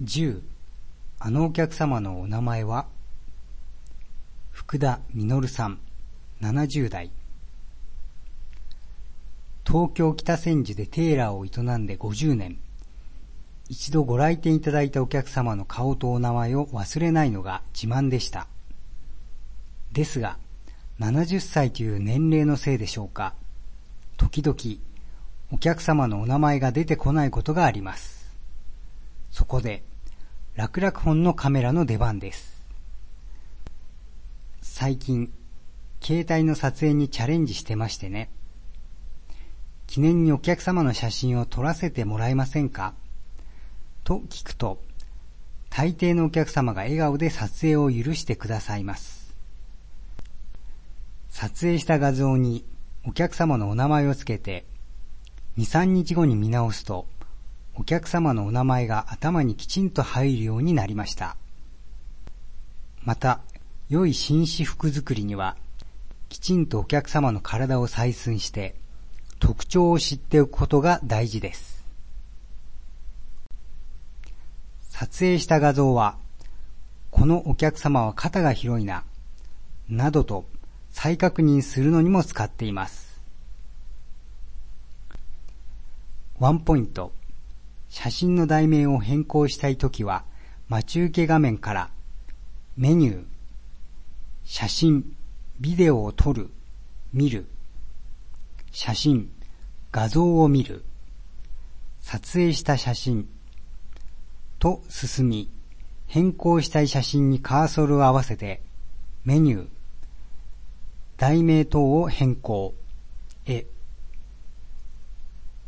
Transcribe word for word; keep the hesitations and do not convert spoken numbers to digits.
じゅうあのお客様のお名前は福田実さんななじゅう代。東京北千住でテーラーを営んでごじゅうねん。一度ご来店いただいたお客様の顔とお名前を忘れないのが自慢でした。ですがななじゅっさいという年齢のせいでしょうか、時々お客様のお名前が出てこないことがあります。そこで楽々本のカメラの出番です。最近携帯の撮影にチャレンジしてましてね。記念にお客様の写真を撮らせてもらえませんかと聞くと、大抵のお客様が笑顔で撮影を許してくださいます。撮影した画像にお客様のお名前をつけてに、さんにちごに見直すと、お客様のお名前が頭にきちんと入るようになりました。また、良い紳士服作りには、きちんとお客様の体を採寸して、特徴を知っておくことが大事です。撮影した画像は、このお客様は肩が広いな、などと再確認するのにも使っています。ワンポイント。写真の題名を変更したいときは、待ち受け画面からメニュー、写真、ビデオを撮る、見る、写真、画像を見る、撮影した写真と進み、変更したい写真にカーソルを合わせてメニュー、題名等を変更へ